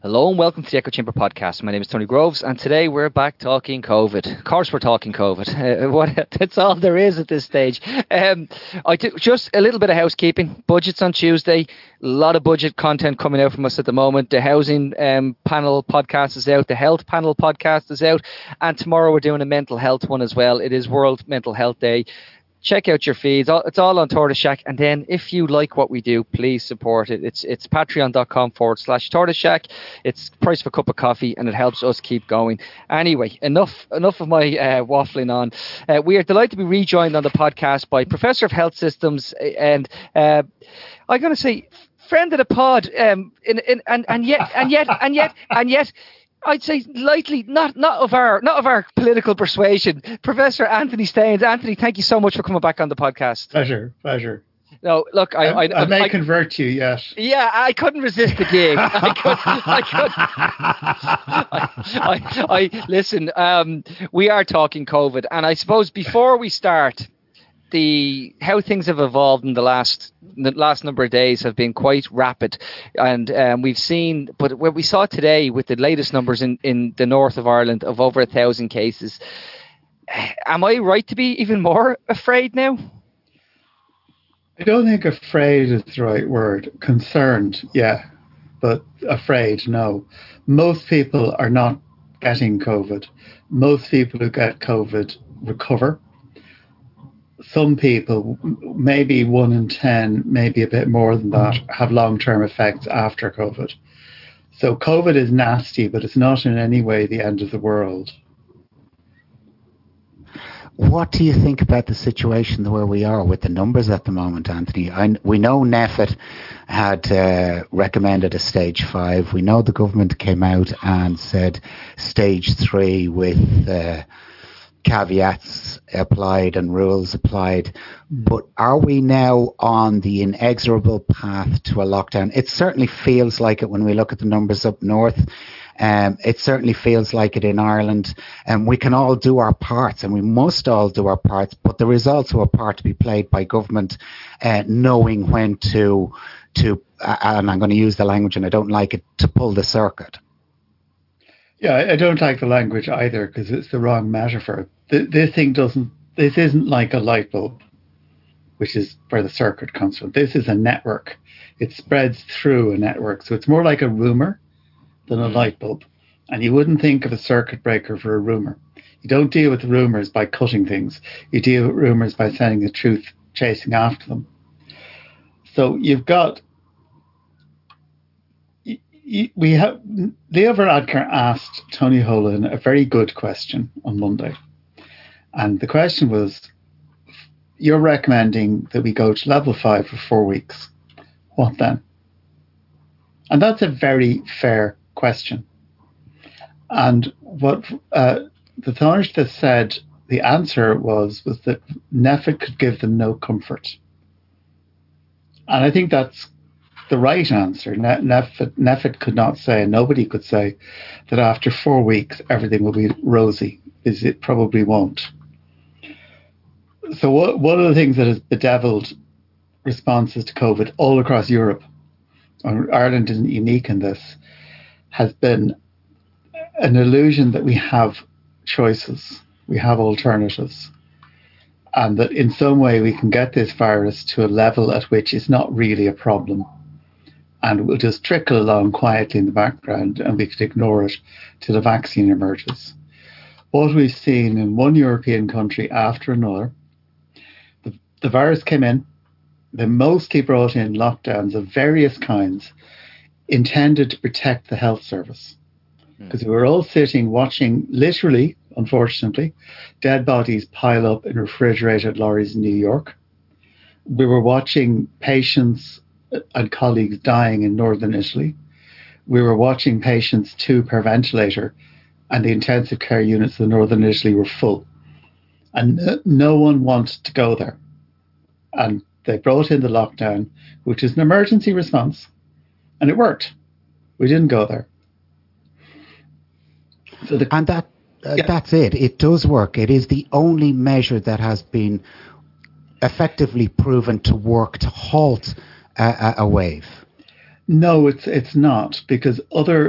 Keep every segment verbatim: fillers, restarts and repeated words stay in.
Hello and welcome to the Echo Chamber podcast. My name is Tony Groves, and today we're back talking COVID. Of course, we're talking COVID. Uh, what? That's all there is at this stage. Um, I do, just a little bit of housekeeping. Budgets on Tuesday. A lot of budget content coming out from us at the moment. The housing um, panel podcast is out. The health panel podcast is out, and tomorrow we're doing a mental health one as well. It is World Mental Health Day. Check out your feeds. It's all on Tortoise Shack. And then if you like what we do, please support it. It's it's patreon.com forward slash Tortoise Shack. It's price of a cup of coffee, and it helps us keep going. Anyway, enough enough of my uh, waffling on. Uh, we are delighted to be rejoined on the podcast by Professor of Health Systems and uh, I'm going to say friend of the pod. Um, in, in, and, and yet, and yet, and yet, and yet, I'd say lightly, not not of our not of our political persuasion, Professor Anthony Staines. Anthony, thank you so much for coming back on the podcast. Pleasure, pleasure. No, look, I I, I, I may I, convert you, yes. Yeah, I couldn't resist the gig. I could, I could. I, I, I listen. Um, we are talking COVID, and I suppose before we start, the how things have evolved in the last the last number of days have been quite rapid, and um, we've seen. But what we saw today with the latest numbers in, in the north of Ireland of over a thousand cases, am I right to be even more afraid now? I don't think afraid is the right word. Concerned, yeah, but afraid, no. Most people are not getting COVID. Most people who get COVID recover. Some people, maybe one in ten, maybe a bit more than that, have long-term effects after COVID. So COVID is nasty, but it's not in any way the end of the world. What do you think about the situation where we are with the numbers at the moment, Anthony? I, we know NPHET had uh, recommended a stage five. We know the government came out and said stage three with Uh, caveats applied and rules applied, but are we now on the inexorable path to a lockdown? It certainly feels like it when we look at the numbers up north. Um, it certainly feels like it in Ireland, and we can all do our parts, and we must all do our parts, but there is also a part to be played by government uh, knowing when to, to uh, and I'm going to use the language and I don't like it, to pull the circuit. Yeah, I don't like the language either because it's the wrong metaphor. This thing doesn't, this isn't like a light bulb, which is where the circuit comes from. This is a network. It spreads through a network. So it's more like a rumor than a light bulb. And you wouldn't think of a circuit breaker for a rumor. You don't deal with rumors by cutting things. You deal with rumors by sending the truth, chasing after them. So you've got, we have, Leo Varadkar asked Tony Holohan a very good question on Monday. And the question was, you're recommending that we go to level five for four weeks. What then? And that's a very fair question. And what uh, the Taoiseach said the answer was, was that NPHET could give them no comfort. And I think that's the right answer. NPHET, NPHET could not say, and nobody could say, that after four weeks everything will be rosy, because it probably won't. So what, one of the things that has bedeviled responses to COVID all across Europe, and Ireland isn't unique in this, has been an illusion that we have choices, we have alternatives, and that in some way we can get this virus to a level at which it's not really a problem. And it will just trickle along quietly in the background and we could ignore it till a vaccine emerges. What we've seen in one European country after another, the, the virus came in, they mostly brought in lockdowns of various kinds intended to protect the health service. Because mm. we were all sitting watching, literally, unfortunately, dead bodies pile up in refrigerated lorries in New York. We were watching patients and colleagues dying in northern Italy. We were watching patients two per ventilator, and the intensive care units in northern Italy were full. And no one wanted to go there. And they brought in the lockdown, which is an emergency response, and it worked. We didn't go there. So the, and that uh, yeah. that's it. It does work. It is the only measure that has been effectively proven to work to halt a, a wave. No, it's it's not, because other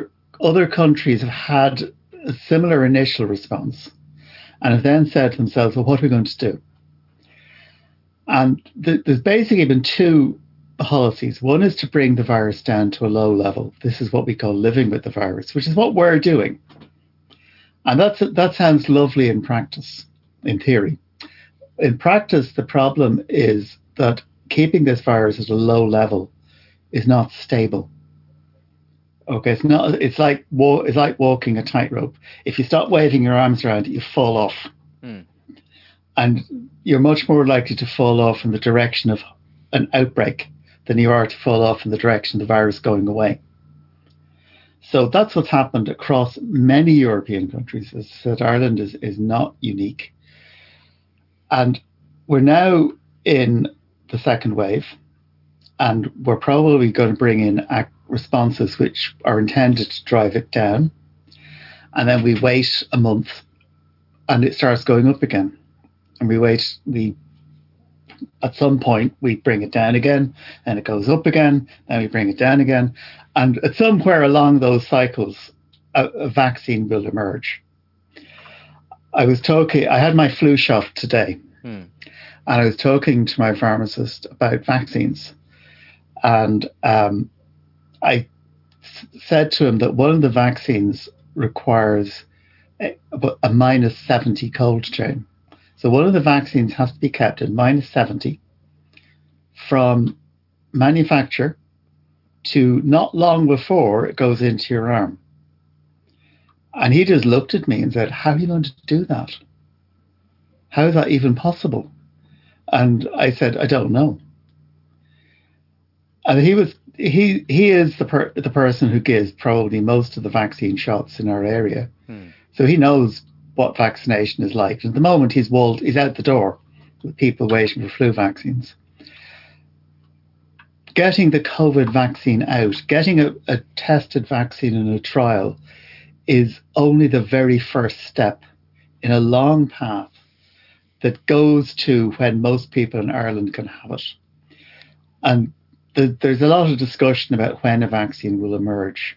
other countries have had a similar initial response and have then said to themselves, well, what are we going to do? And th- there's basically been two policies. One is to bring the virus down to a low level. This is what we call living with the virus, which is what we're doing. And that's that sounds lovely in practice, in theory. In practice, the problem is that keeping this virus at a low level is not stable. Okay, it's not. It's like wa- it's like walking a tightrope. If you stop waving your arms around it, you fall off, mm. and you're much more likely to fall off in the direction of an outbreak than you are to fall off in the direction of the virus going away. So that's what's happened across many European countries. As I said, Ireland is, is not unique. And we're now in the second wave, and we're probably going to bring in act responses which are intended to drive it down. And then we wait a month, and it starts going up again. And we wait, we at some point, we bring it down again, and it goes up again, and we bring it down again. And at somewhere along those cycles, a, a vaccine will emerge. I was talking, I had my flu shot today, hmm. and I was talking to my pharmacist about vaccines. And um, I s- said to him that one of the vaccines requires a, a minus seventy cold chain. So one of the vaccines has to be kept at minus seventy from manufacture to not long before it goes into your arm. And he just looked at me and said, how are you going to do that? How is that even possible? And I said, I don't know. And he was he he is the per, the person who gives probably most of the vaccine shots in our area. Hmm. So he knows what vaccination is like. And at the moment, he's walled, he's out the door with people waiting for flu vaccines. Getting the COVID vaccine out, getting a, a tested vaccine in a trial is only the very first step in a long path that goes to when most people in Ireland can have it. And the, there's a lot of discussion about when a vaccine will emerge.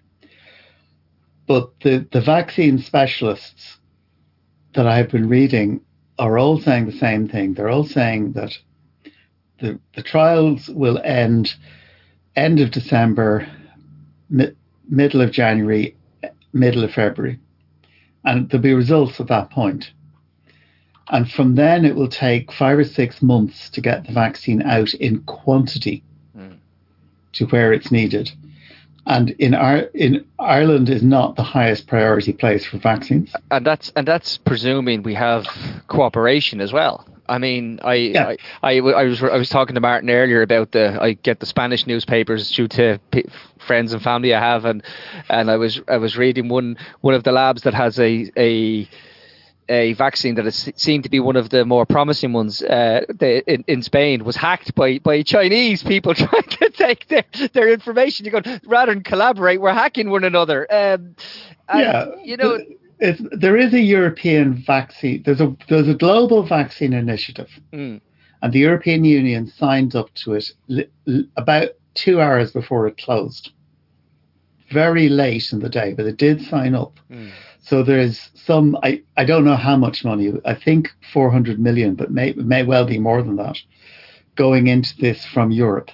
But the, the vaccine specialists that I've been reading are all saying the same thing. They're all saying that the the trials will end end of December, mi- middle of January, middle of February. And there'll be results at that point. And from then it will take five or six months to get the vaccine out in quantity mm. to where it's needed. And in our in Ireland is not the highest priority place for vaccines. And that's and that's presuming we have cooperation as well. I mean, I, yeah. I, I, I was I was talking to Martin earlier about the I get the Spanish newspapers due to p- friends and family I have, and and I was I was reading one one of the labs that has a a. a vaccine that is, seemed to be one of the more promising ones uh, the, in, in Spain was hacked by, by Chinese people trying to take their, their information. You go, rather than collaborate, we're hacking one another. Um, and, yeah, you know, it's, there is a European vaccine. There's a there's a global vaccine initiative, mm. and the European Union signed up to it li- li- about two hours before it closed. Very late in the day, but it did sign up. Mm. So there's some, I, I don't know how much money, I think four hundred million, but may may well be more than that, going into this from Europe.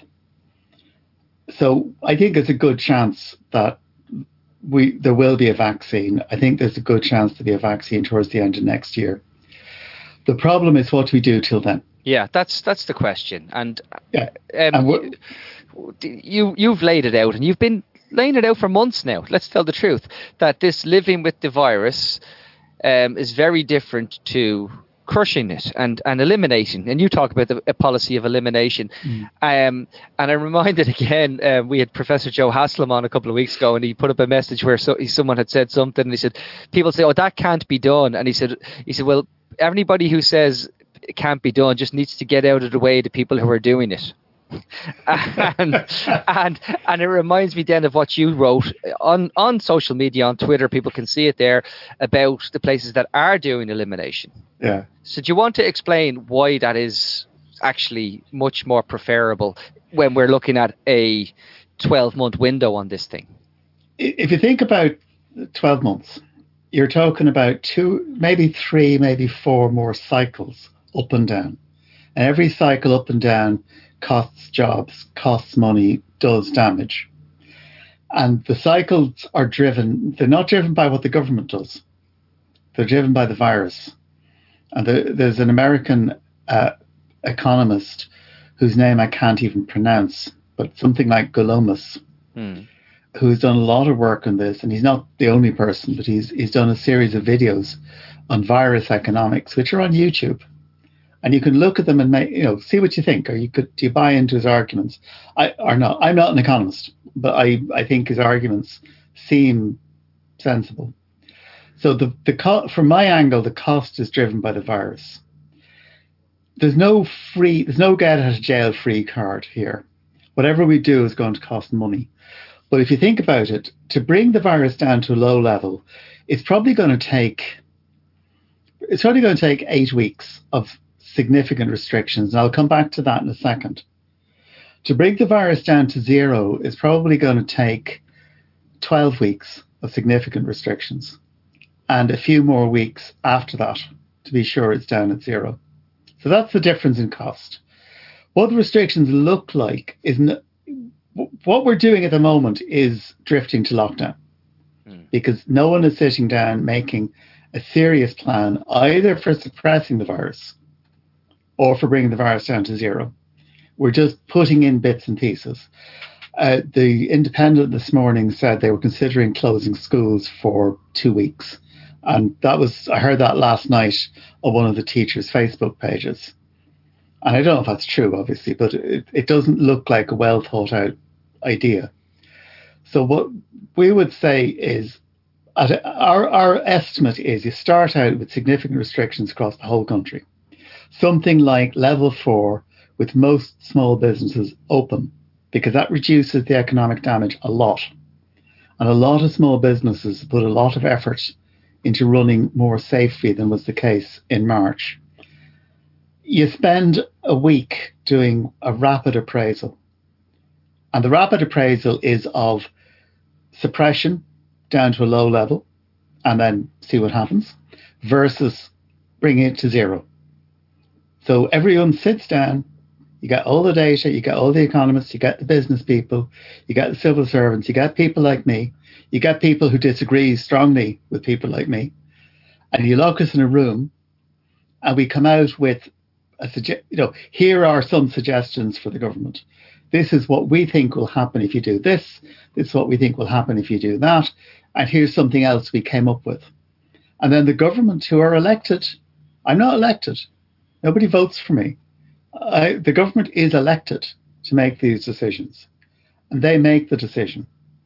So I think there's a good chance that we there will be a vaccine. I think there's a good chance to be a vaccine towards the end of next year. The problem is, what do we do till then? Yeah, that's that's the question. And, yeah. um, and you, you've laid it out, and you've been laying it out for months now. Let's tell the truth, that this living with the virus um, is very different to crushing it and, and eliminating. And you talk about the a policy of elimination. Mm. Um, and I'm reminded again, uh, we had Professor Joe Haslam on a couple of weeks ago, and he put up a message where so, someone had said something, and he said, people say, oh, that can't be done. And he said, he said, well, anybody who says it can't be done just needs to get out of the way of the people who are doing it. and and and it reminds me then of what you wrote on on social media, on Twitter. People can see it there, about the places that are doing elimination. Yeah. So do you want to explain why that is actually much more preferable when we're looking at a twelve month window on this thing? If you think about twelve months, you're talking about two, maybe three, maybe four more cycles up and down. And every cycle up and down costs jobs, costs money, does damage. And the cycles are driven, they're not driven by what the government does. They're driven by the virus. And the, there's an American uh, economist whose name I can't even pronounce, but something like Golomus, hmm. who's done a lot of work on this. And he's not the only person, but he's he's done a series of videos on virus economics, which are on YouTube. And you can look at them and make, you know, see what you think, or you could, do you buy into his arguments? I or not. I'm not an economist, but I, I think his arguments seem sensible. So the the co- from my angle, the cost is driven by the virus. There's no free, there's no get out of jail free card here. Whatever we do is going to cost money. But if you think about it, to bring the virus down to a low level, it's probably going to take, it's probably going to take eight weeks of significant restrictions. And I'll come back to that in a second. To bring the virus down to zero is probably going to take twelve weeks of significant restrictions and a few more weeks after that to be sure it's down at zero. So that's the difference in cost. What the restrictions look like is n- what we're doing at the moment is drifting to lockdown mm. because no one is sitting down making a serious plan either for suppressing the virus or for bringing the virus down to zero. We're just putting in bits and pieces. Uh, the Independent this morning said they were considering closing schools for two weeks. And that was, I heard that last night on one of the teachers' Facebook pages. And I don't know if that's true, obviously, but it, it doesn't look like a well thought out idea. So what we would say is, at our, our estimate is you start out with significant restrictions across the whole country. Something like level four with most small businesses open, because that reduces the economic damage a lot. And a lot of small businesses put a lot of effort into running more safely than was the case in March. You spend a week doing a rapid appraisal. And the rapid appraisal is of suppression down to a low level and then see what happens versus bringing it to zero. So everyone sits down, you get all the data, you get all the economists, you get the business people, you get the civil servants, you get people like me, you get people who disagree strongly with people like me, and you lock us in a room and we come out with a suge- you know, here are some suggestions for the government. This is what we think will happen if you do this. This is what we think will happen if you do that. And here's something else we came up with. And then the government who are elected, I'm not elected. Nobody votes for me. I, the government is elected to make these decisions. And they make the decision.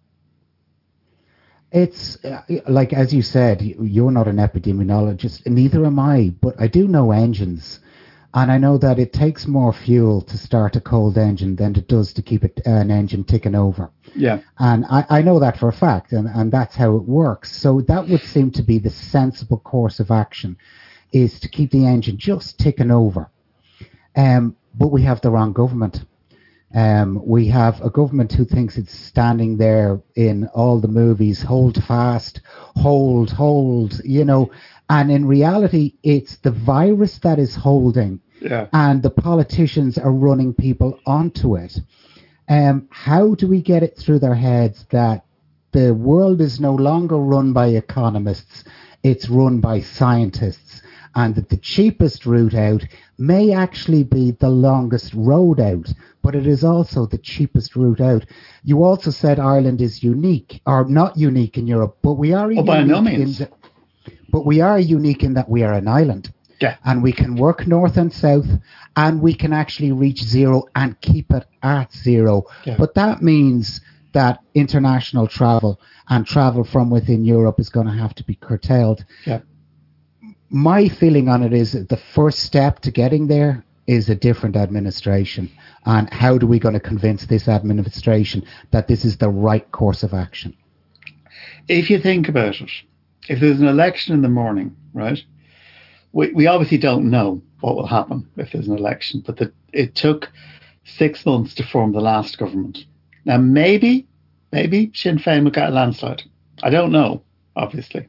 It's uh, like, as you said, you're not an epidemiologist, and neither am I, but I do know engines. And I know that it takes more fuel to start a cold engine than it does to keep it, uh, an engine ticking over. Yeah. And I, I know that for a fact, and, and that's how it works. So that would seem to be the sensible course of action, is to keep the engine just ticking over. Um, but we have the wrong government. Um, we have a government who thinks it's standing there in all the movies, hold fast, hold, hold, you know, and in reality, it's the virus that is holding. Yeah. And the politicians are running people onto it. Um, how do we get it through their heads that the world is no longer run by economists, it's run by scientists, and that the cheapest route out may actually be the longest road out, but it is also the cheapest route out? You also said Ireland is unique, or not unique in Europe, but we are oh, unique by no means. in the, but we are unique in that we are an island. Yeah. And we can work north and south, and we can actually reach zero and keep it at zero. Yeah. But that means that international travel and travel from within Europe is going to have to be curtailed. Yeah. My feeling on it is that the first step to getting there is a different administration. And how do we going to convince this administration that this is the right course of action? If you think about it, if there's an election in the morning, right, we, we obviously don't know what will happen if there's an election, but the, it took six months to form the last government. Now, maybe, maybe Sinn Féin will get a landslide. I don't know. obviously.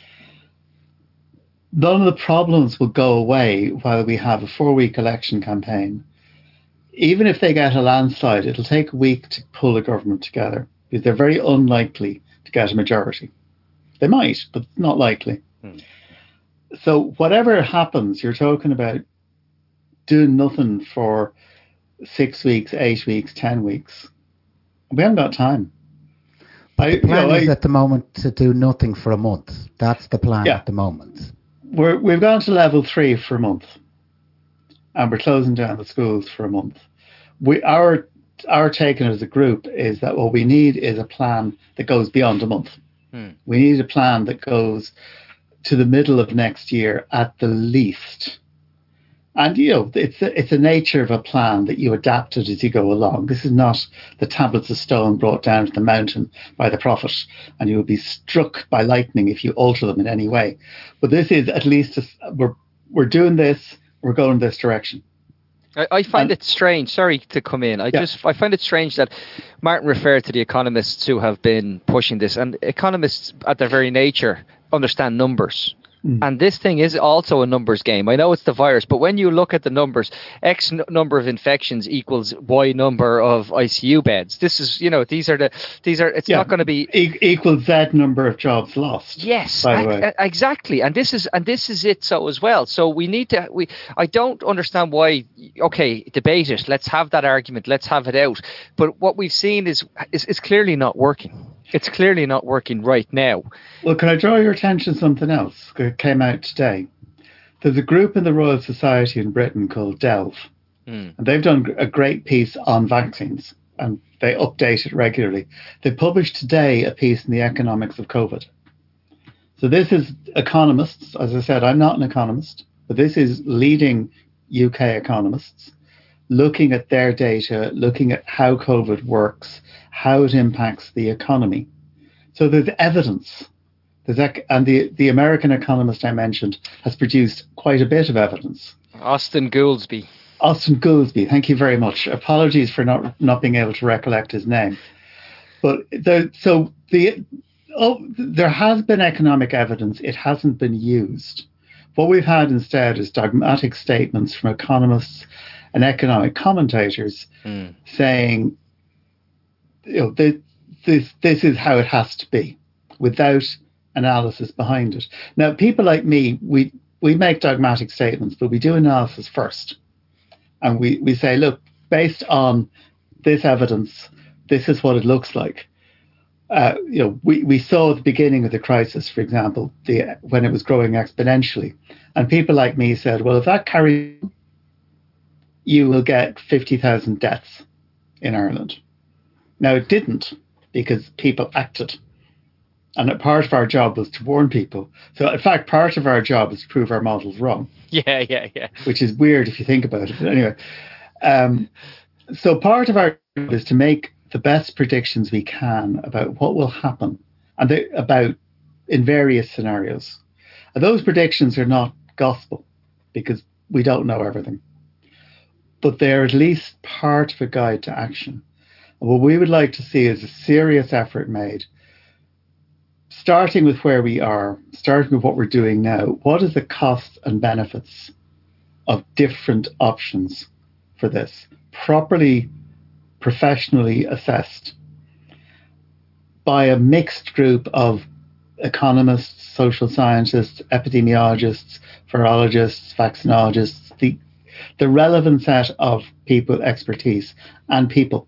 None of the problems will go away while we have a four-week election campaign. Even if they get a landslide, it'll take a week to pull a government together because they're very unlikely to get a majority. They might, but not likely. Hmm. So whatever happens, you're talking about doing nothing for six weeks, eight weeks, ten weeks. We haven't got time. But the plan I, you know, is I, at the moment to do nothing for a month. That's the plan yeah. at the moment. We're, we've gone to level three for a month, and we're closing down the schools for a month. We our our taking as a group is that what we need is a plan that goes beyond a month. Hmm. We need a plan that goes to the middle of next year at the least. And, you know, it's a, it's a nature of a plan that you adapt it as you go along. This is not the tablets of stone brought down to the mountain by the prophet, and you will be struck by lightning if you alter them in any way. But this is at least, a, we're we're doing this, we're going this direction. I, I find and, it strange, sorry to come in, I yeah. just I find it strange that Martin referred to the economists who have been pushing this, and economists at their very nature understand numbers. Mm. And this thing is also a numbers game. I know it's the virus, but when you look at the numbers, X n- number of infections equals Y number of I C U beds. This is, you know, these are the, these are, it's yeah. not going to be e- equals Z number of jobs lost. Yes, by the way. exactly. And this is, and this is it. So as well. So we need to, we, I don't understand why, okay, debate it. Let's have that argument. Let's have it out. But what we've seen is, is, is clearly not working. It's clearly not working right now. Well, can I draw your attention to something else that came out today? There's a group in the Royal Society in Britain called Delve, mm. and they've done a great piece on vaccines, and they update it regularly. They published today a piece in the economics of COVID. So this is economists. As I said, I'm not an economist, but this is leading U K economists looking at their data, looking at how COVID works, how it impacts the economy. So there's evidence. There's ec- and the, the American economist I mentioned has produced quite a bit of evidence. Austin Goolsbee. Austin Goolsbee, thank you very much. Apologies for not not being able to recollect his name. But there, so the oh, there has been economic evidence. It hasn't been used. What we've had instead is dogmatic statements from economists and economic commentators mm. saying, you know, this, this this is how it has to be, without analysis behind it. Now, people like me, we we make dogmatic statements, but we do analysis first, and we we say, look, based on this evidence, this is what it looks like. Uh, you know, we, we saw at the beginning of the crisis, for example, the when it was growing exponentially, and people like me said, well, if that carries, you will get fifty thousand deaths in Ireland. Now, it didn't, because people acted. And a part of our job was to warn people. So, in fact, part of our job is to prove our models wrong. Yeah, yeah, yeah. Which is weird if you think about it. But anyway, um, so part of our job is to make the best predictions we can about what will happen, and they, about in various scenarios. And those predictions are not gospel, because we don't know everything. But they're at least part of a guide to action. And what we would like to see is a serious effort made, starting with where we are, starting with what we're doing now. What is the costs and benefits of different options for this? Properly, professionally assessed by a mixed group of economists, social scientists, epidemiologists, virologists, vaccinologists, the the relevant set of people, expertise, and people,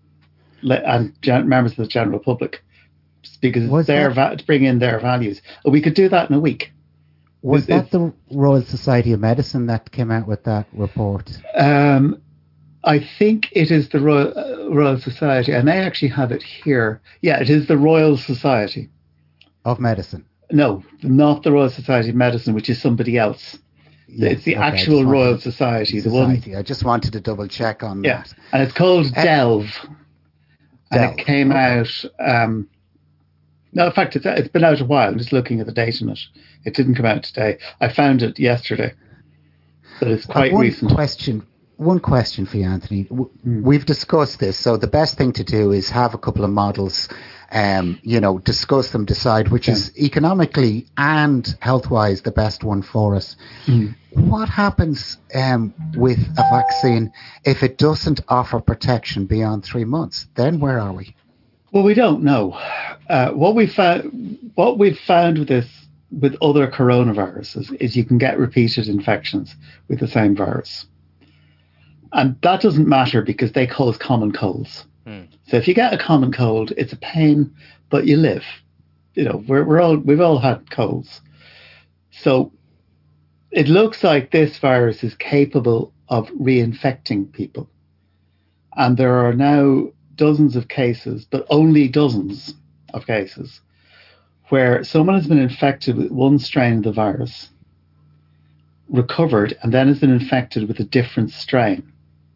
and gen- members of the general public, because it's their va- to bring in their values. We could do that in a week. Was it's, that it's, the Royal Society of Medicine that came out with that report? Um, I think it is the Royal, uh, Royal Society. I may actually have it here. Yeah, it is the Royal Society of Medicine. No, not the Royal Society of Medicine, which is somebody else. Yes, it's the okay, actual Royal Society. Society. The one. I just wanted to double check on yeah, that. And it's called uh, Delve. And Delve. it came okay. out. Um, no, in fact, it's, it's been out a while. I'm just looking at the date on it. It didn't come out today. I found it yesterday. So it's quite uh, one recent. Question, one question for you, Anthony. W- mm. We've discussed this. So the best thing to do is have a couple of models um, you know, discuss them, decide which yeah. is economically and health-wise the best one for us. Mm. What happens um, with a vaccine if it doesn't offer protection beyond three months? Then where are we? Well, we don't know. Uh, what we found, what we've found with this, with other coronaviruses, is you can get repeated infections with the same virus, and that doesn't matter because they cause common colds. Hmm. So if you get a common cold, it's a pain, but you live. You know, we're we're all we've all had colds, so it looks like this virus is capable of reinfecting people, and there are now dozens of cases, but only dozens of cases, where someone has been infected with one strain of the virus, recovered, and then has been infected with a different strain.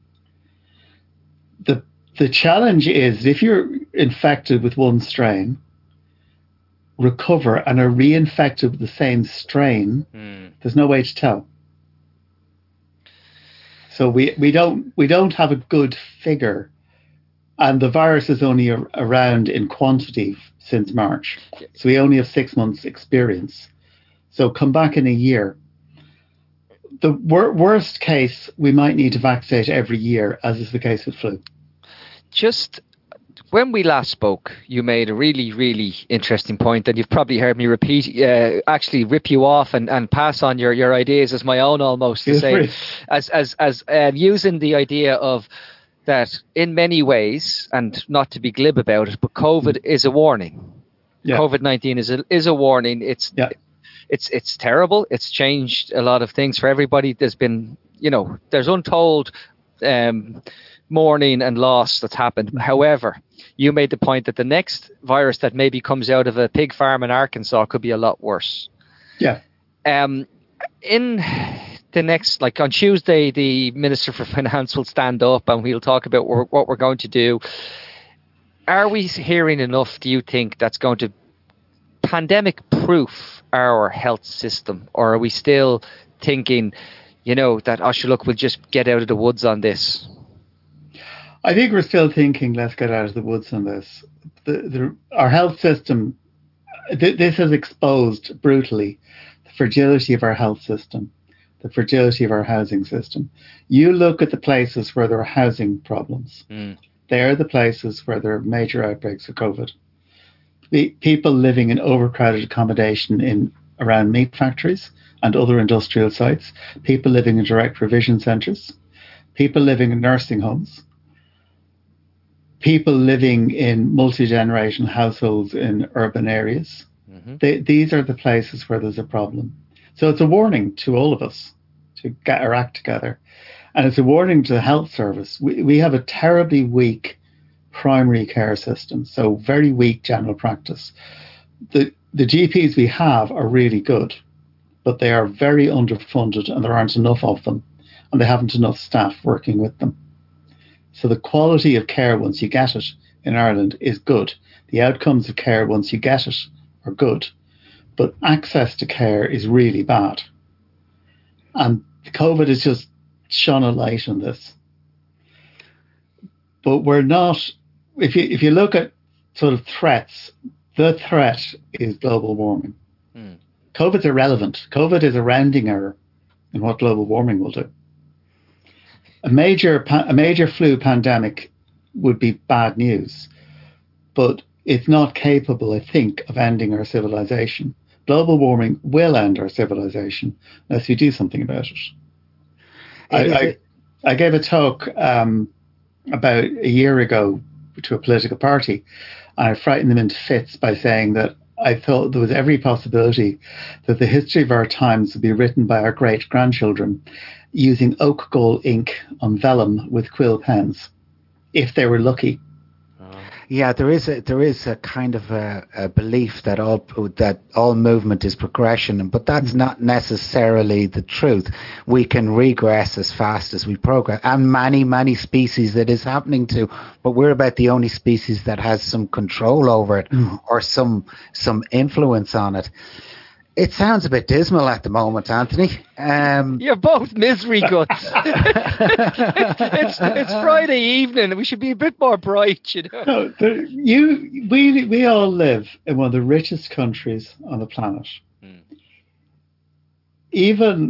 The the challenge is if you're infected with one strain, recover, and are reinfected with the same strain, mm. there's no way to tell. So we, we don't we don't have a good figure. And the virus is only a, around in quantity since March. So we only have six months experience. So come back in a year. The wor- worst case, we might need to vaccinate every year, as is the case with flu. Just when we last spoke, you made a really, really interesting point, and you've probably heard me repeat, uh, actually rip you off and, and pass on your, your ideas as my own almost, to say, free. as as as um, using the idea of that in many ways, and not to be glib about it, but COVID mm. is a warning. Yeah. COVID nineteen is a is a warning. It's yeah. it's it's terrible. It's changed a lot of things for everybody. There's been, you know, there's untold um, mourning and loss that's happened. Mm. However, you made the point that the next virus that maybe comes out of a pig farm in Arkansas could be a lot worse. Yeah. Um. In the next, like on Tuesday, the Minister for Finance will stand up and we'll talk about what we're going to do. Are we hearing enough, do you think, that's going to pandemic-proof our health system? Or are we still thinking, you know, that, oh, sure, look, we'll just get out of the woods on this? I think we're still thinking, let's get out of the woods on this. The, the, our health system, th- this has exposed brutally the fragility of our health system, the fragility of our housing system. You look at the places where there are housing problems. Mm. They are the places where there are major outbreaks of COVID. The people living in overcrowded accommodation in around meat factories and other industrial sites, people living in direct provision centres, people living in nursing homes, people living in multi-generational households in urban areas. Mm-hmm. They, these are the places where there's a problem. So it's a warning to all of us to get our act together. And it's a warning to the health service. We, we have a terribly weak primary care system, so very weak general practice. The, the G Ps we have are really good, but they are very underfunded and there aren't enough of them, and they haven't enough staff working with them. So the quality of care once you get it in Ireland is good. The outcomes of care once you get it are good. But access to care is really bad. And COVID has just shone a light on this. But we're not, if you if you look at sort of threats, the threat is global warming. Mm. COVID's irrelevant. COVID is a rounding error in what global warming will do. A major a major flu pandemic would be bad news, but it's not capable, I think, of ending our civilization. Global warming will end our civilization unless we do something about it. I, I, I gave a talk um, about a year ago to a political party, and I frightened them into fits by saying that I thought there was every possibility that the history of our times would be written by our great-grandchildren using oak gall ink on vellum with quill pens, if they were lucky. Yeah, there is a there is a kind of a, a belief that all that all movement is progression, but that's not necessarily the truth. We can regress as fast as we progress, and many many species it is happening to. But we're about the only species that has some control over it mm. or some some influence on it. It sounds a bit dismal at the moment, Anthony. Um, You're both misery guts. it's, it's Friday evening. We should be a bit more bright, you know. No, the, you, we, we all live in one of the richest countries on the planet. Hmm. Even,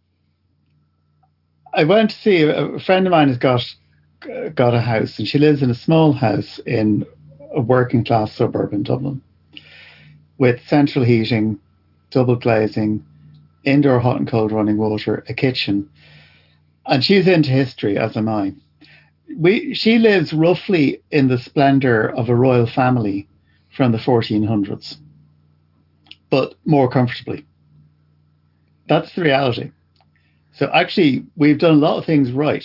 I went to see a, a friend of mine has got got a house, and she lives in a small house in a working class suburb in Dublin with central heating, double glazing, indoor hot and cold running water, a kitchen. And she's into history, as am I. We, she lives roughly in the splendour of a royal family from the fourteen hundreds, but more comfortably. That's the reality. So actually, we've done a lot of things right.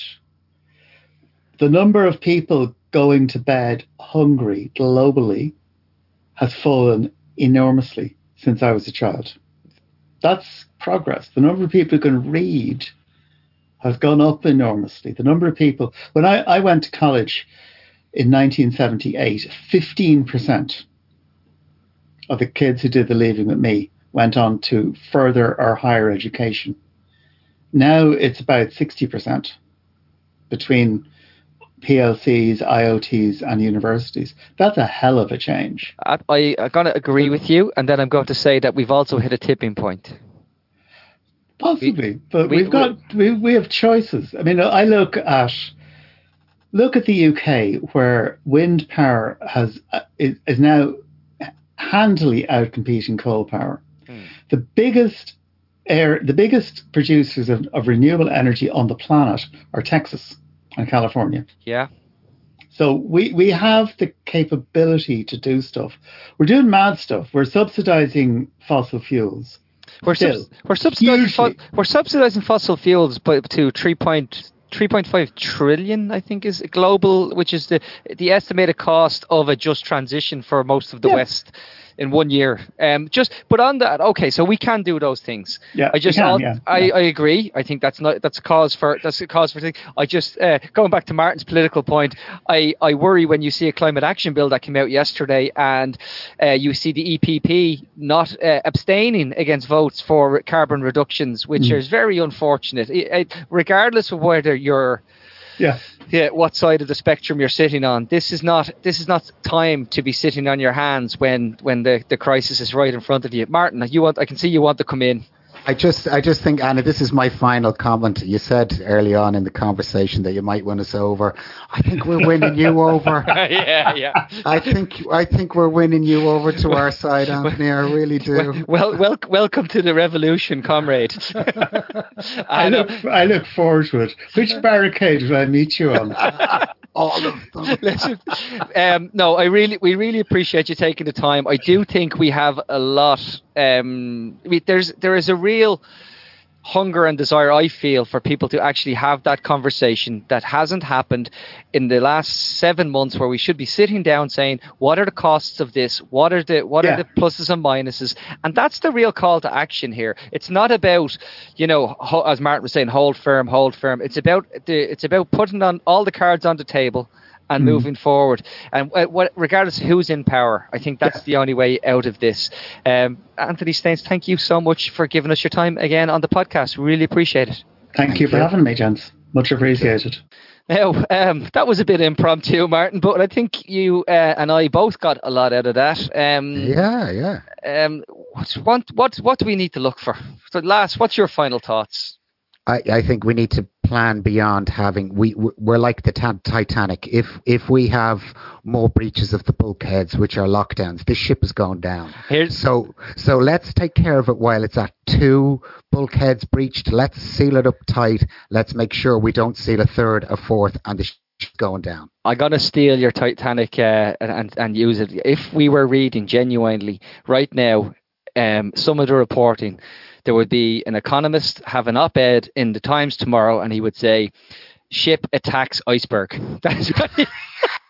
The number of people going to bed hungry globally has fallen enormously since I was a child. That's progress. The number of people who can read has gone up enormously. The number of people, when I, I went to college in nineteen seventy-eight, fifteen percent of the kids who did the leaving with me went on to further or higher education. Now it's about sixty percent between P L Cs, I O Ts and universities. That's a hell of a change. I, I, I'm going to agree with you, and then I'm going to say that we've also hit a tipping point. Possibly, we, but we, we've got we, we have choices. I mean, I look at look at the U K, where wind power has is, is now handily outcompeting coal power. Hmm. The biggest air, the biggest producers of, of renewable energy on the planet are Texas and California. Yeah. So we, we have the capability to do stuff. We're doing mad stuff. We're subsidizing fossil fuels. We're, Still, sub- we're subsidizing fo- we're subsidizing fossil fuels but to three point three point five trillion, I think, is global, which is the the estimated cost of a just transition for most of the yeah. West in one year. Um, just but on that, okay, so we can do those things. Yeah, I just can, all, yeah, I, yeah. I agree. I think that's not that's a cause for that's a cause for thing. I just uh, going back to Martin's political point. I, I worry when you see a climate action bill that came out yesterday, and uh, you see the E P P not uh, abstaining against votes for carbon reductions, which mm. is very unfortunate. It, it, regardless of whether you're Yeah. Yeah, what side of the spectrum you're sitting on. This is not this is not time to be sitting on your hands when, when the, the crisis is right in front of you. Martin, you want I can see you want to come in. I just I just think, Anna, this is my final comment. You said early on in the conversation that you might win us over. I think we're winning you over. yeah, yeah. I think I think we're winning you over to our side, Anthony. I really do. Well, well, welcome to the revolution, comrade. I look I look forward to it. Which barricade will I meet you on? All of them. Listen, um, no, I really, we really appreciate you taking the time. I do think we have a lot. Um, we, there's, there is a real hunger and desire, I feel, for people to actually have that conversation that hasn't happened in the last seven months, where we should be sitting down saying, what are the costs of this? What are the what yeah. are the pluses and minuses? And that's the real call to action here. It's not about, you know, ho- as Martin was saying, hold firm, hold firm. It's about the, it's about putting on all the cards on the table and mm. moving forward. And uh, what, regardless of who's in power, I think that's yeah. the only way out of this. Um, Anthony Staines, thank you so much for giving us your time again on the podcast. We really appreciate it. Thank, thank you for you. having me, gents. Much appreciated. Now, um, that was a bit impromptu, Martin, but I think you uh, and I both got a lot out of that. Um, yeah, yeah. Um, what, what, what do we need to look for? So, Lass, what's your final thoughts? I, I think we need to plan beyond having we we're like the ta- Titanic. If if we have more breaches of the bulkheads, which are lockdowns, this ship is going down. Here's so so let's take care of it while it's at two bulkheads breached. Let's seal it up tight. Let's make sure we don't seal a third, a fourth, and the ship's going down. I'm gonna steal your Titanic uh, and and use it. If we were reading genuinely right now, um, some of the reporting, there would be an economist have an op-ed in the Times tomorrow, and he would say, "Ship attacks iceberg." That's what he,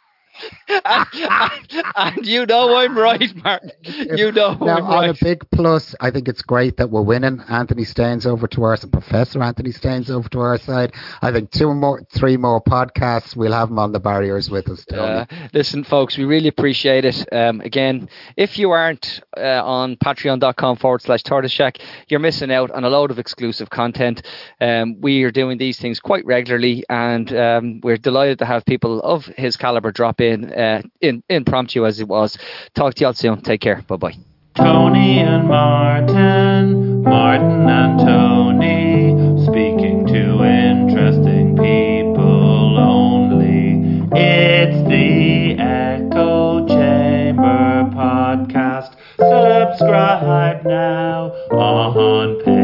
and, and, and you know I'm right, Martin. You know now, I'm on right. a big plus, I think it's great that we're winning. Anthony Staines over to our side, Professor Anthony Staines over to our side. I think two more, three more podcasts, we'll have him on the barriers with us, Tony. Uh, listen, folks, we really appreciate it. Um, again, if you aren't uh, on patreon.com forward slash Tortoise Shack, you're missing out on a load of exclusive content. Um, we are doing these things quite regularly, and um, we're delighted to have people of his caliber drop in, uh, in impromptu as it was. Talk to you all soon. Take care. Bye-bye. Tony and Martin, Martin and Tony, speaking to interesting people only. It's the Echo Chamber Podcast. Subscribe now on Patreon.